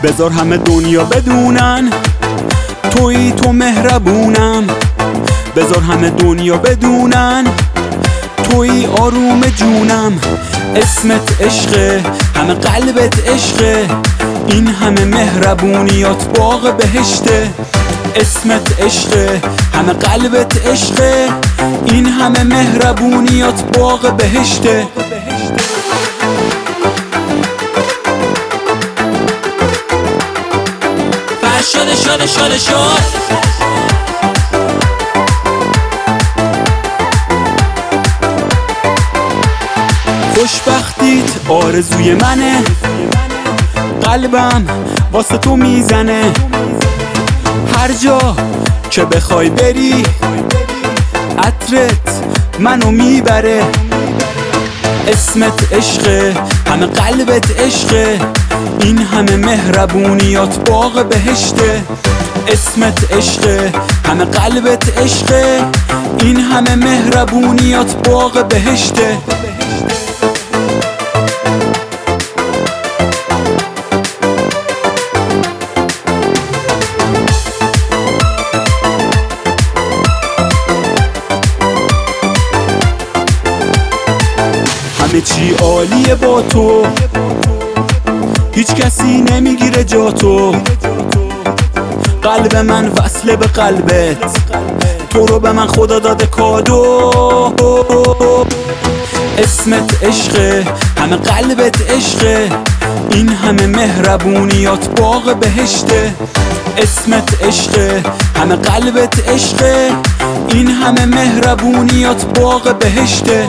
بذار همه دنیا بدونن تویی تو مهربونم. بذار همه دنیا بدونن تویی آروم جونم. اسمت عشقه، همه قلبت عشقه، این همه مهربونیات باغ بهشته. اسمت عشقه، همه قلبت عشقه، این همه مهربونیات باغ بهشته. شد خوشبختیت آرزوی منه، قلبم واسه تو میزنه. هر جا که بخوای بری عطرت منو میبره. اسمت عشقه، همه قلبت عشقه، این همه مهربونیات باغ بهشته. اسمت عشقه، همه قلبت عشقه، این همه مهربونیات باغ بهشته. همه چی عالیه با تو، هیچ کسی نمیگیره جا تو. قلب من وصله به قلبت، تو رو به من خدا داده کادو. اسمت عشقه، همه قلبت عشقه، این همه مهربونیات باغ بهشته. اسمت عشقه، همه قلبت عشقه، این همه مهربونیات باغ بهشته.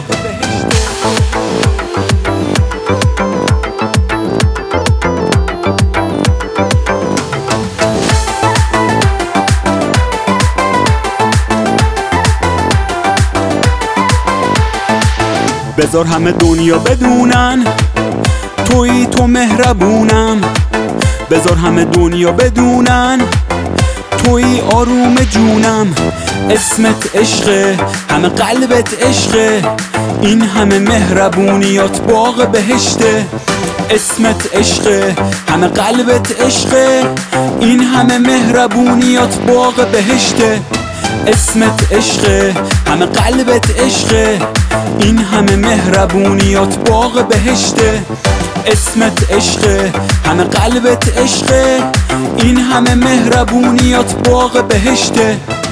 بذار همه دنیا بدونن تویی تو مهربونم. بذار همه دنیا بدونن تویی آروم جونم. اسمت عشقه، همه قلبت عشقه، این همه مهربونیات باغ بهشته. اسمت عشقه، همه قلبت عشقه، این همه مهربونیات باغ بهشته. اسمت عشقه، همه قلبت عشقه، این همه مهربونیات باغ بهشته. اسمت عشقه، همه قلبت عشقه، این همه مهربونیات باغ بهشته.